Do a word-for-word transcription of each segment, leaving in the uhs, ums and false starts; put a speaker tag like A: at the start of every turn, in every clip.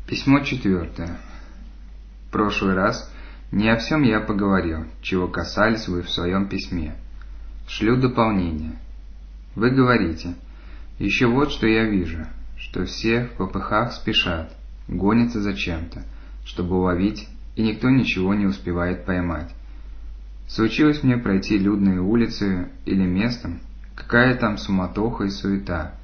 A: Письмо четвертое. В прошлый раз не о всем я поговорил, чего касались вы в своем письме. Шлю дополнение. Вы говорите: еще вот что я вижу, что все в попыхах спешат, гонятся за чем-то, чтобы уловить, и никто ничего не успевает поймать. Случилось мне пройти людные улицы или местом, какая там суматоха и суета.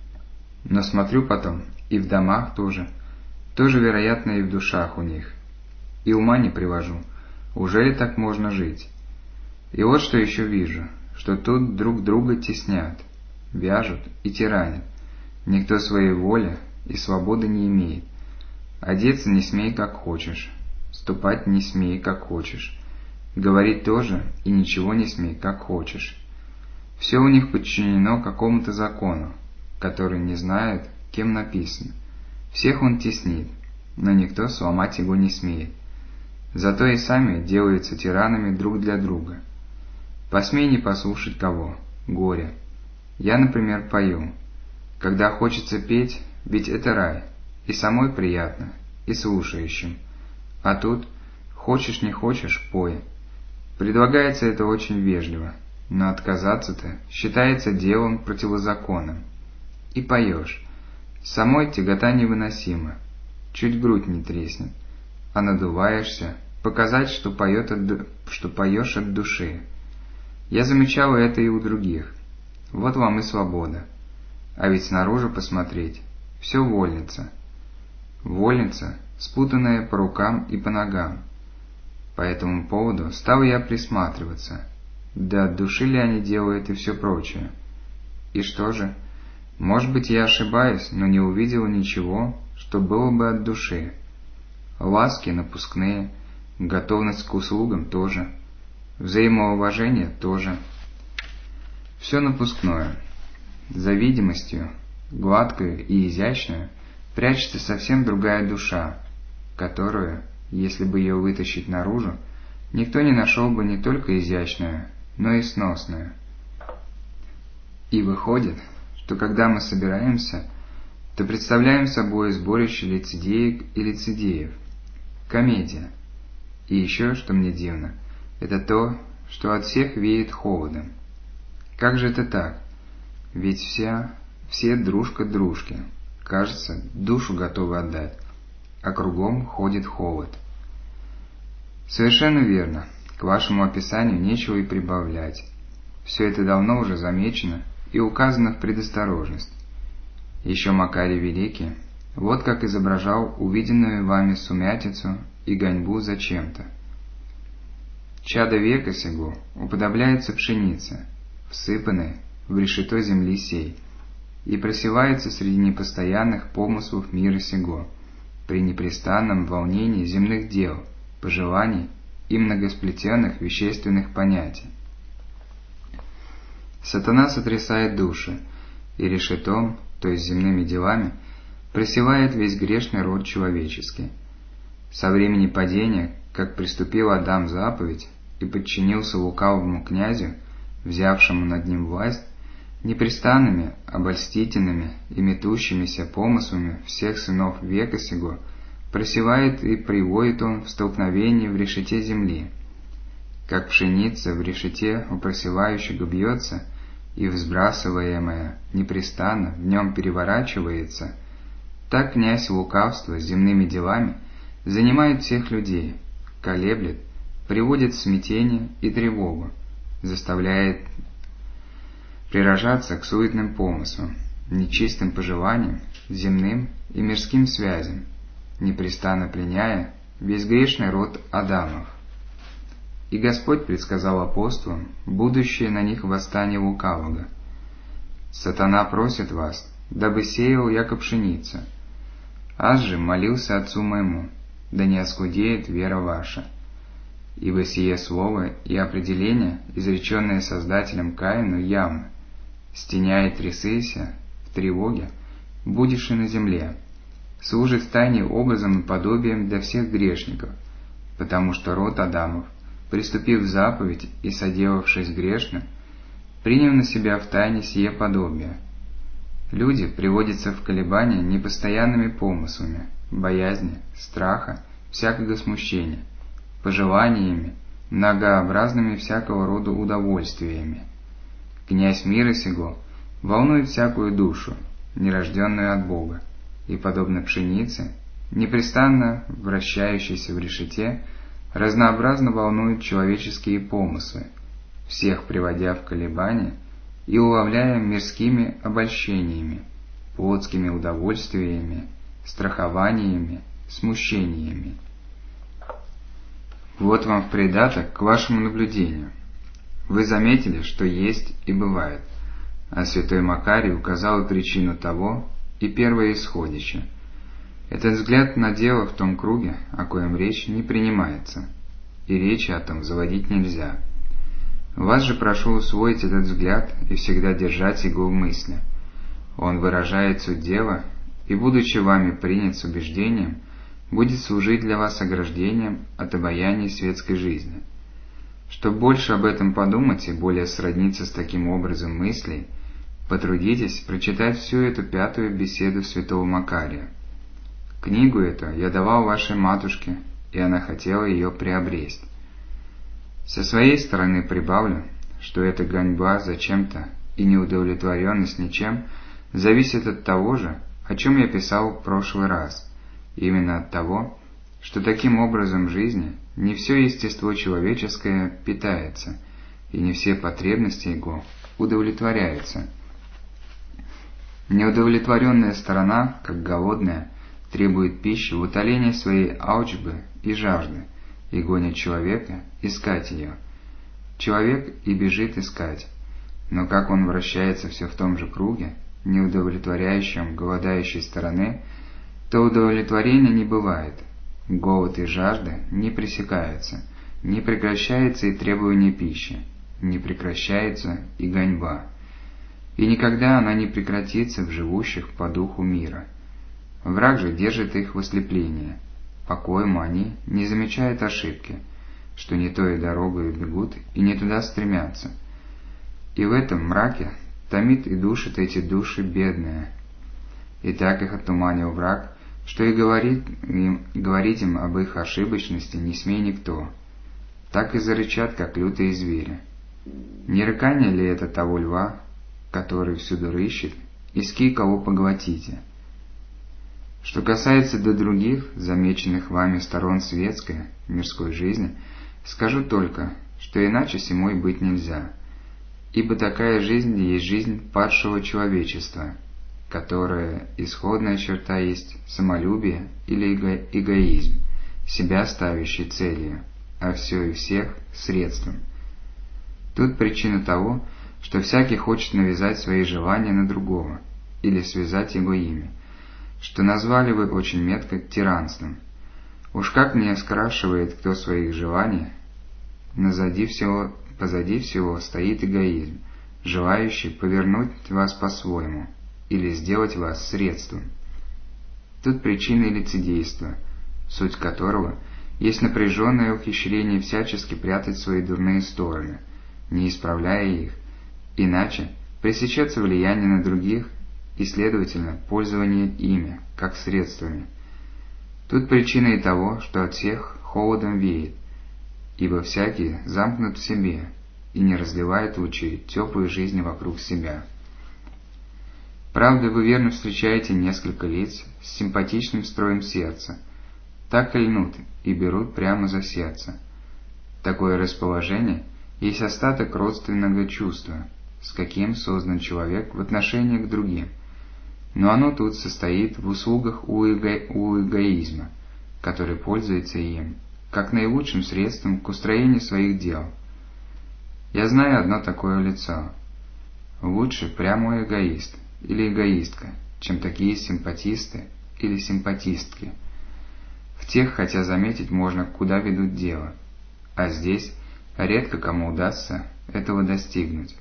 A: Но смотрю потом, и в домах тоже, тоже, вероятно, и в душах у них. И ума не привожу, уже ли так можно жить? И вот что еще вижу, что тут друг друга теснят, вяжут и тиранят. Никто своей воли и свободы не имеет. Одеться не смей, как хочешь, ступать не смей, как хочешь, говорить тоже и ничего не смей, как хочешь. Все у них подчинено какому-то закону, который не знает, кем написан. Всех он теснит, но никто сломать его не смеет. Зато и сами делаются тиранами друг для друга. Посмей не послушать кого, горе. Я, например, пою. Когда хочется петь, ведь это рай, и самой приятно, и слушающим. А тут, хочешь не хочешь, пой. Предлагается это очень вежливо, но отказаться-то считается делом противозаконным. И поешь. Самой тягота невыносима, чуть грудь не треснет, а надуваешься, показать, что, поет от, что поешь от души. Я замечала это и у других. Вот вам и свобода. А ведь снаружи посмотреть — все вольница. Вольница, спутанная по рукам и по ногам. По этому поводу стал я присматриваться, да от души ли они делают и все прочее. И что же? Может быть, я ошибаюсь, но не увидела ничего, что было бы от души. Ласки напускные, готовность к услугам тоже, взаимоуважение тоже. Все напускное. За видимостью, гладкую и изящную, прячется совсем другая душа, которую, если бы ее вытащить наружу, никто не нашел бы не только изящную, но и сносную. И выходит, что когда мы собираемся, то представляем собой сборище лицедеек и лицедеев. Комедия. И еще, что мне дивно, это то, что от всех веет холодом. Как же это так? Ведь вся, все дружка дружке, кажется, душу готовы отдать, а кругом ходит холод. Совершенно верно, к вашему описанию нечего и прибавлять. Все это давно уже замечено и указано в предосторожность. Еще Макарий Великий вот как изображал увиденную вами сумятицу и гоньбу за чем-то. Чадо века сего уподобляется пшенице, всыпанной в решето земли сей, и просевается среди непостоянных помыслов мира сего, при непрестанном волнении земных дел, пожеланий и многосплетенных вещественных понятий. Сатана сотрясает души, и решетом, то есть земными делами, просевает весь грешный род человеческий. Со времени падения, как приступил Адам заповедь и подчинился лукавому князю, взявшему над ним власть, непрестанными, обольстительными и метущимися помыслами всех сынов века сего просевает и приводит он в столкновение в решете земли. Как пшеница в решете у просевающего бьется, и взбрасываемая непрестанно в нем переворачивается, так князь лукавства с земными делами занимает всех людей, колеблет, приводит в смятение и тревогу, заставляет приражаться к суетным помыслам, нечистым пожеланиям, земным и мирским связям, непрестанно пленяя весь грешный род Адамов. И Господь предсказал апостолам будущее на них восстание лукавого. «Сатана просит вас, дабы сеял, яко пшеница. Аз же молился Отцу моему, да не оскудеет вера ваша. Ибо сие слово и определение, изреченное Создателем Каину, явно. Стеня и трясыся в тревоге, будешь и на земле. Служит в тайне образом и подобием для всех грешников, потому что род Адамов, приступив в заповедь и соделавшись грешным, принял на себя в тайне сие подобие. Люди приводятся в колебания непостоянными помыслами, боязни, страха, всякого смущения, пожеланиями, многообразными всякого рода удовольствиями. Князь мира сего волнует всякую душу, нерожденную от Бога, и, подобно пшенице, непрестанно вращающейся в решете, разнообразно волнует человеческие помыслы, всех приводя в колебания и уловляя мирскими обольщениями, плотскими удовольствиями, страхованиями, смущениями. Вот вам в придаток к вашему наблюдению. Вы заметили, что есть и бывает, а святой Макарий указал причину того и первое исходище. Этот взгляд на дело в том круге, о коем речь не принимается, и речи о том заводить нельзя. Вас же прошу усвоить этот взгляд и всегда держать его в мысли. Он выражает суть дела, и, будучи вами принят с убеждением, будет служить для вас ограждением от обаяния светской жизни. Чтобы больше об этом подумать и более сродниться с таким образом мыслей, потрудитесь прочитать всю эту пятую беседу святого Макария. Книгу эту я давал вашей матушке, и она хотела ее приобресть. Со своей стороны прибавлю, что эта гоньба за чем-то и неудовлетворенность ничем зависит от того же, о чем я писал в прошлый раз, именно от того, что таким образом жизни не все естество человеческое питается, и не все потребности его удовлетворяются. Неудовлетворенная сторона, как голодная, требует пищи в утолении своей алчбы и жажды, и гонит человека искать ее. Человек и бежит искать, но как он вращается все в том же круге, не удовлетворяющем голодающей стороны, то удовлетворения не бывает, голод и жажда не пресекаются, не прекращается и требование пищи, не прекращается и гоньба, и никогда она не прекратится в живущих по духу мира. Враг же держит их в ослеплении, по коему они не замечают ошибки, что не той дорогою бегут и не туда стремятся. И в этом мраке томит и душит эти души бедные. И так их оттуманил враг, что и говорит им, говорить им об их ошибочности не смей никто. Так и зарычат, как лютые звери. Не рыкание ли это того льва, который всюду рыщет, иски кого поглотите? Что касается до других, замеченных вами сторон светской, мирской жизни, скажу только, что иначе сему и быть нельзя, ибо такая жизнь есть жизнь падшего человечества, которая исходная черта есть самолюбие или эго- эгоизм, себя ставящий целью, а все и всех средством. Тут причина того, что всякий хочет навязать свои желания на другого или связать его ими, что назвали вы очень метко тиранством. Уж как не скрашивает кто своих желаний, назади всего, позади всего стоит эгоизм, желающий повернуть вас по-своему или сделать вас средством. Тут причина лицедейства, суть которого есть напряженное ухищрение всячески прятать свои дурные стороны, не исправляя их, иначе пресечется влияние на других и, следовательно, пользование ими, как средствами. Тут причина и того, что от всех холодом веет, ибо всякий замкнут в себе и не разливает лучей теплой жизни вокруг себя. Правда, вы верно встречаете несколько лиц с симпатичным строем сердца, так и льнут и берут прямо за сердце. Такое расположение есть остаток родственного чувства, с каким создан человек в отношении к другим, но оно тут состоит в услугах у, эго... у эгоизма, который пользуется им, как наилучшим средством к устроению своих дел. Я знаю одно такое лицо. Лучше прямой эгоист или эгоистка, чем такие симпатисты или симпатистки. В тех, хотя заметить можно, куда ведут дело, а здесь редко кому удастся этого достигнуть.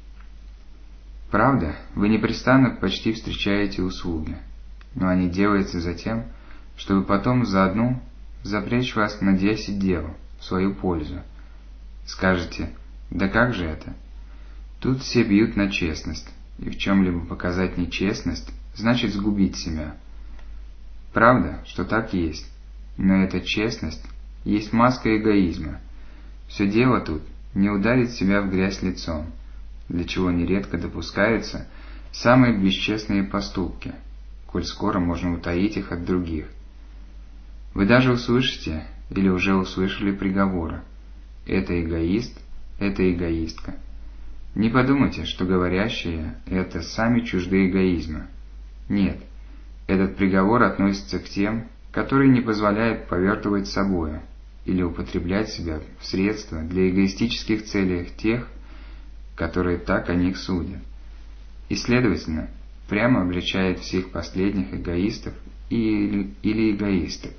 A: Правда, вы непрестанно почти встречаете услуги, но они делаются за тем, чтобы потом за одну запрячь вас на десять дел в свою пользу. Скажете, да как же это? Тут все бьют на честность, и в чем-либо показать нечестность, значит сгубить себя. Правда, что так есть, но эта честность есть маска эгоизма. Все дело тут не ударить себя в грязь лицом, для чего нередко допускаются самые бесчестные поступки, коль скоро можно утаить их от других. Вы даже услышите или уже услышали приговоры: это эгоист, это эгоистка. Не подумайте, что говорящие это сами чужды эгоизма. Нет, этот приговор относится к тем, которые не позволяют повертывать собою или употреблять себя в средства для эгоистических целей тех, которые так о них судят, и, следовательно, прямо обличает всех последних эгоистов или, или эгоисток.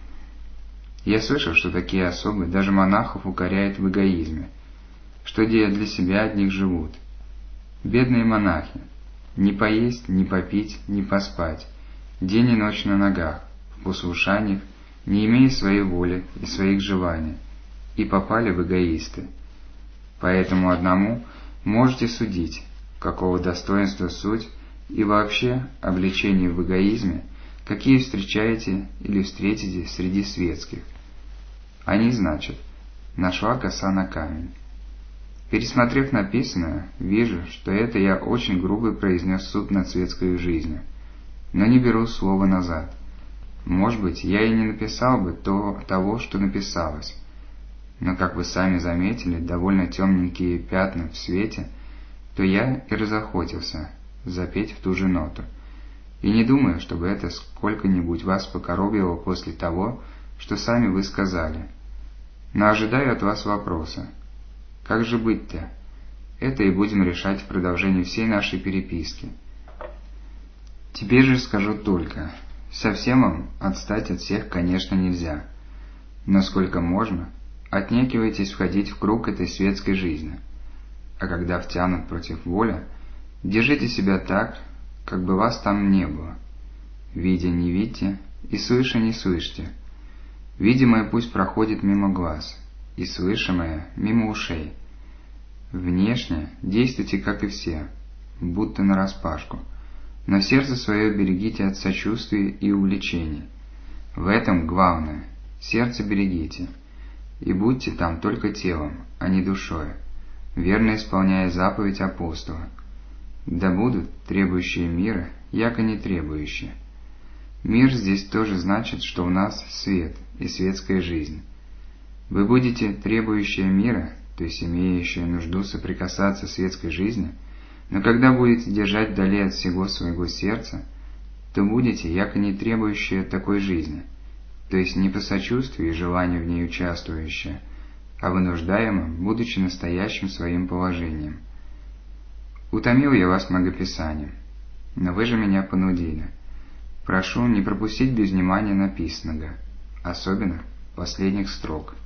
A: Я слышал, что такие особы даже монахов укоряют в эгоизме, что где для себя одних живут. Бедные монахи, не поесть, не попить, не поспать, день и ночь на ногах, в послушаниях, не имея своей воли и своих желаний, и попали в эгоисты. Поэтому одному можете судить, какого достоинства суть и вообще обличения в эгоизме, какие встречаете или встретите среди светских. Они, значит, нашла коса на камень. Пересмотрев написанное, вижу, что это я очень грубо произнес суд над светской жизнью, но не беру слова назад. Может быть, я и не написал бы то, того, что написалось, но, как вы сами заметили, довольно темненькие пятна в свете, то я и разохотился запеть в ту же ноту, и не думаю, чтобы это сколько-нибудь вас покоробило после того, что сами вы сказали. Но ожидаю от вас вопроса: как же быть-то? Это и будем решать в продолжении всей нашей переписки. Теперь же скажу только: совсем вам отстать от всех, конечно, нельзя, но сколько можно, отнекивайтесь входить в круг этой светской жизни, а когда втянут против воли, держите себя так, как бы вас там не было. Видя не видите, и слыша не слышите. Видимое пусть проходит мимо глаз, и слышимое мимо ушей. Внешне действуйте, как и все, будто нараспашку, но сердце свое берегите от сочувствия и увлечений. В этом главное — сердце берегите, и будьте там только телом, а не душой, верно исполняя заповедь апостола: да будут требующие мира, яко не требующие. Мир здесь тоже значит, что у нас свет и светская жизнь. Вы будете требующие мира, то есть имеющие нужду соприкасаться с светской жизнью, но когда будете держать вдали от всего своего сердца, то будете яко не требующие такой жизни, то есть не по сочувствию и желанию в ней участвующие, а вынуждаемым, будучи настоящим своим положением. Утомил я вас многописанием, но вы же меня понудили. Прошу не пропустить без внимания написанного, особенно последних строк.